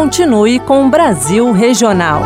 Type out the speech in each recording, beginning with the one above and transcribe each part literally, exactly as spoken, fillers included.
continue com o Brasil Regional.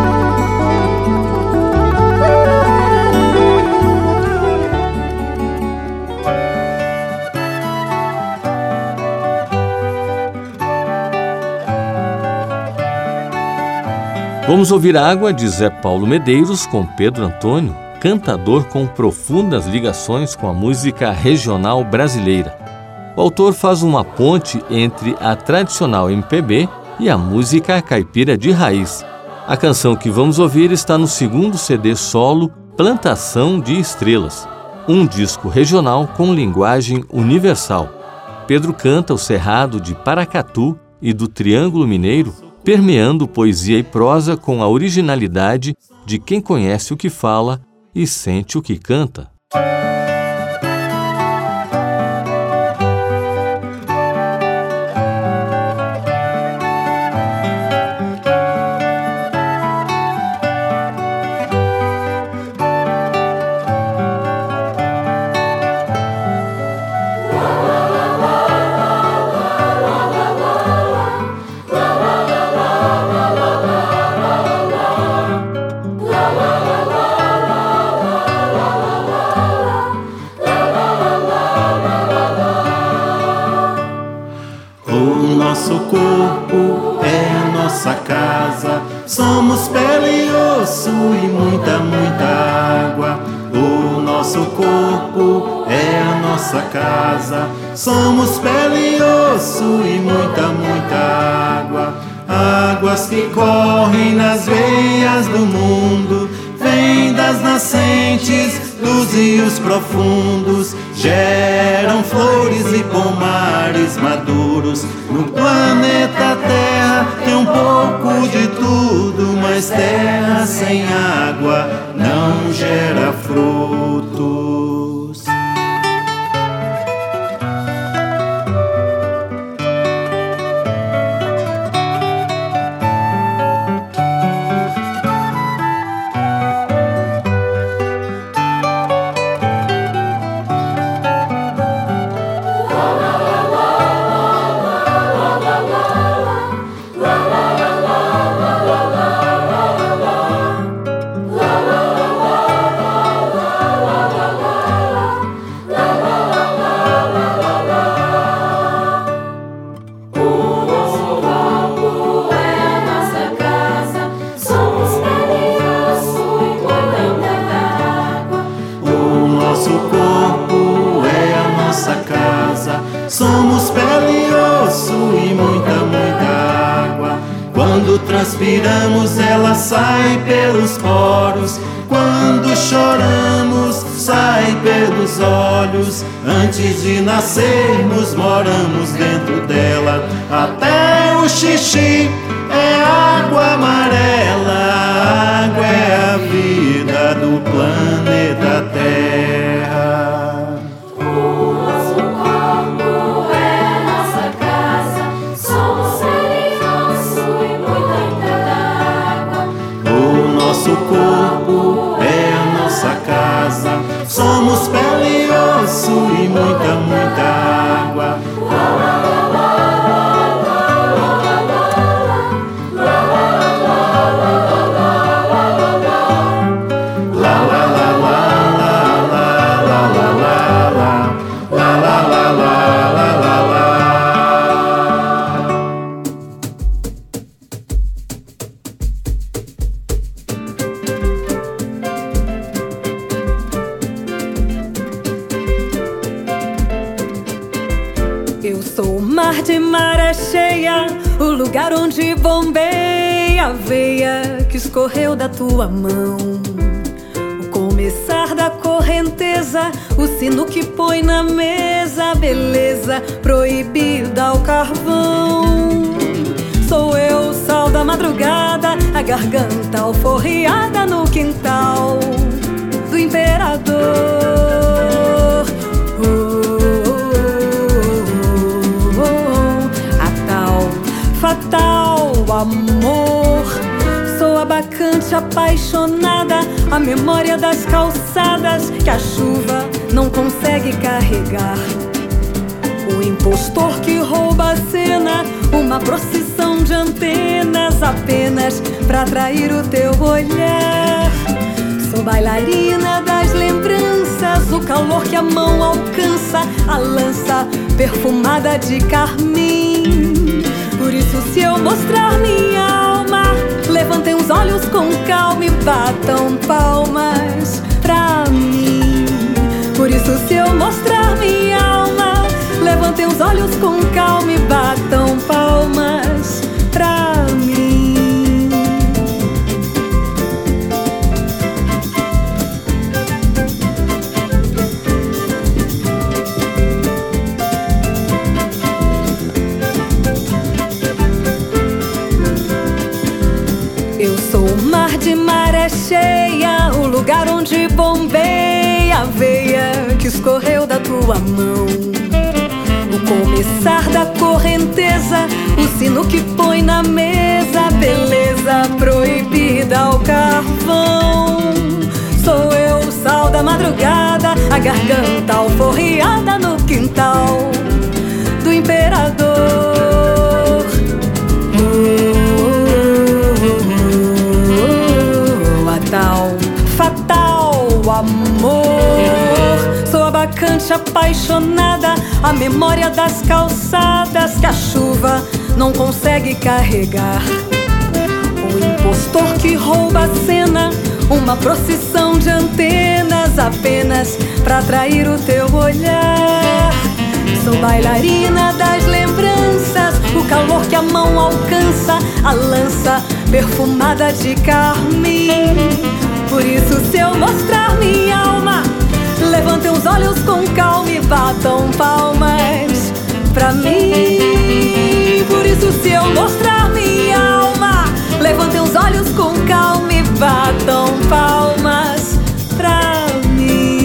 Vamos ouvir Água, de Zé Paulo Medeiros, com Pedro Antônio, cantador com profundas ligações com a música regional brasileira. O autor faz uma ponte entre a tradicional M P B e a música caipira de raiz. A canção que vamos ouvir está no segundo C D solo Plantação de Estrelas, um disco regional com linguagem universal. Pedro canta o cerrado de Paracatu e do Triângulo Mineiro, permeando poesia e prosa com a originalidade de quem conhece o que fala e sente o que canta. Nosso corpo é a nossa casa, somos pele e osso e muita, muita água. O nosso corpo é a nossa casa, somos pele e osso e muita, muita água. Águas que correm nas veias do mundo, vêm das nascentes dos rios profundos, geram flores e pomares maduros. No planeta Terra tem um pouco de tudo, mas terra sem água não gera frutos. Somos pele e osso e muita, muita água. Quando transpiramos, ela sai pelos poros. Quando choramos, sai pelos olhos. Antes de nascermos, moramos dentro dela. Até o xixi é água amarela. A água é a vida do planeta Terra. Nosso corpo é a nossa casa, somos pele e osso e muita, muita água. Eu sou o mar de maré cheia, o lugar onde bombeia a veia que escorreu da tua mão. O começar da correnteza, o sino que põe na mesa, a beleza proibida ao carvão. Sou eu, sal da madrugada, a garganta alforriada no quintal do imperador. Fatal amor, sou a bacante apaixonada, a memória das calçadas que a chuva não consegue carregar. O impostor que rouba a cena, uma procissão de antenas apenas, apenas pra atrair o teu olhar. Sou bailarina das lembranças, o calor que a mão alcança, a lança perfumada de carmim. Por isso, se eu mostrar minha alma, levantem os olhos com calma e batam palmas pra mim. Por isso, se eu mostrar minha alma, levantem os olhos com calma e batam palmas pra mim. Eu sou o mar de maré cheia, o lugar onde bombeia a veia que escorreu da tua mão. O começar da correnteza, o sino que põe na mesa, beleza proibida ao carvão. Sou eu, o sal da madrugada, a garganta alforriada no quintal do imperador. Tal, fatal amor. Sou a bacante apaixonada, a memória das calçadas que a chuva não consegue carregar. O impostor que rouba a cena, uma procissão de antenas apenas pra atrair o teu olhar. Sou bailarina das lembranças, o calor que a mão alcança, a lança perfumada de carmim. Por isso, se eu mostrar minha alma, levantem os olhos com calma e batam palmas pra mim. Por isso, se eu mostrar minha alma, levantem os olhos com calma e batam palmas pra mim.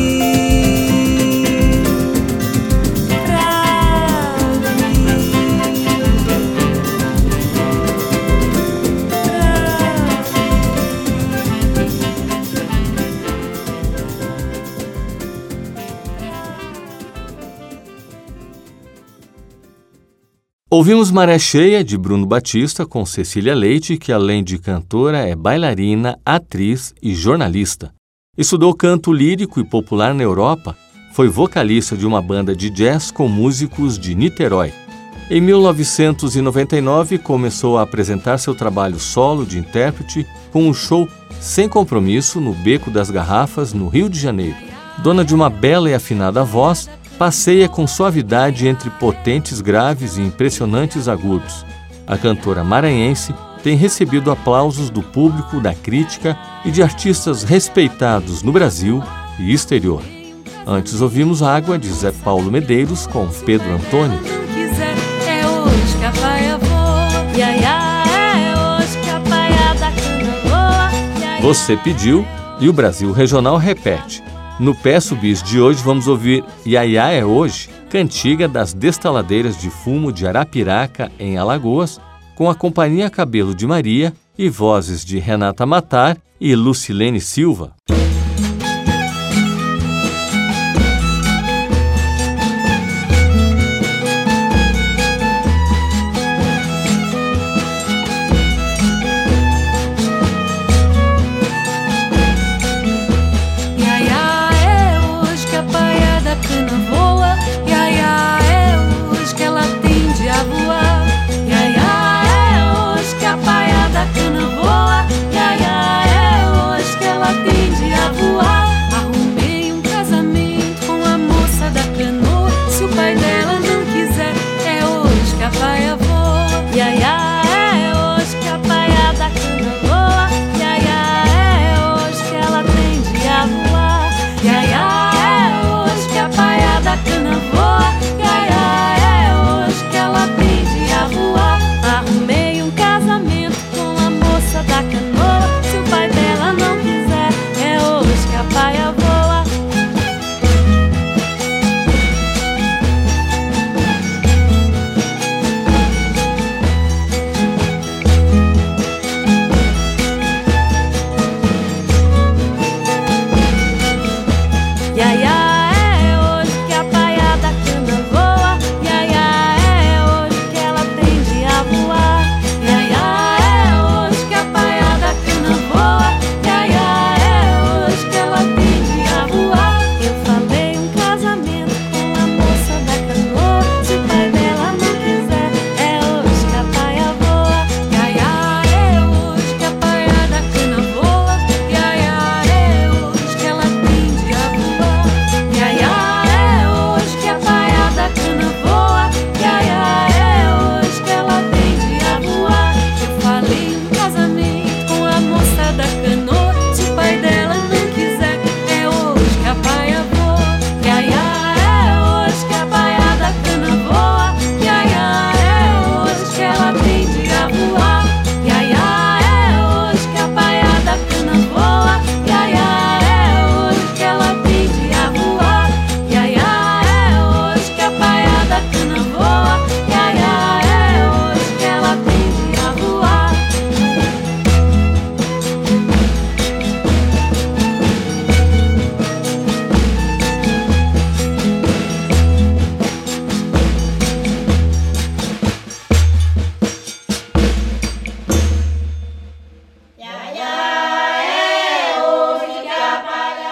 Ouvimos Maré Cheia, de Bruno Batista, com Cecília Leite, que além de cantora é bailarina, atriz e jornalista. Estudou canto lírico e popular na Europa, foi vocalista de uma banda de jazz com músicos de Niterói. Em mil novecentos e noventa e nove, começou a apresentar seu trabalho solo de intérprete com um show Sem Compromisso no Beco das Garrafas, no Rio de Janeiro. Dona de uma bela e afinada voz, passeia com suavidade entre potentes graves e impressionantes agudos. A cantora maranhense tem recebido aplausos do público, da crítica e de artistas respeitados no Brasil e exterior. Antes ouvimos Água, de Zé Paulo Medeiros, com Pedro Antônio. Você pediu e o Brasil Regional repete. No Peço Bis de hoje vamos ouvir Iaiá é Hoje, cantiga das destaladeiras de fumo de Arapiraca, em Alagoas, com a Companhia Cabelo de Maria e vozes de Renata Matar e Lucilene Silva. Cana voa, iaiá, é hoje que ela tende a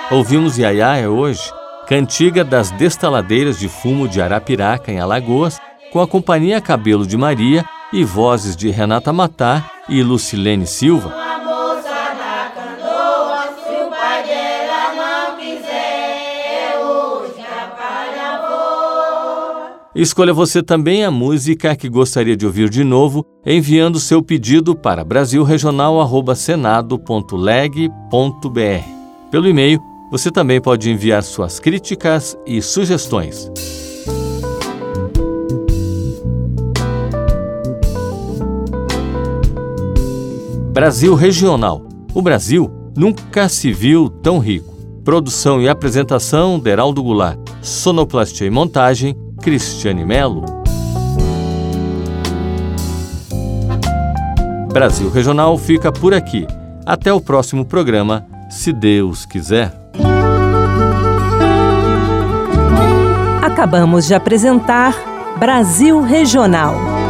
Ouvimos Iaiaia hoje, cantiga das destaladeiras de fumo de Arapiraca, em Alagoas, com a Companhia Cabelo de Maria e vozes de Renata Matá e Lucilene Silva. Escolha você também a música que gostaria de ouvir de novo, enviando seu pedido para brasil regional arroba senado ponto leg ponto br. Pelo e-mail, você também pode enviar suas críticas e sugestões. Brasil Regional. O Brasil nunca se viu tão rico. Produção e apresentação, Deraldo Goulart. Sonoplastia e montagem, Cristiane Melo. Brasil Regional fica por aqui. Até o próximo programa, se Deus quiser. Acabamos de apresentar Brasil Regional.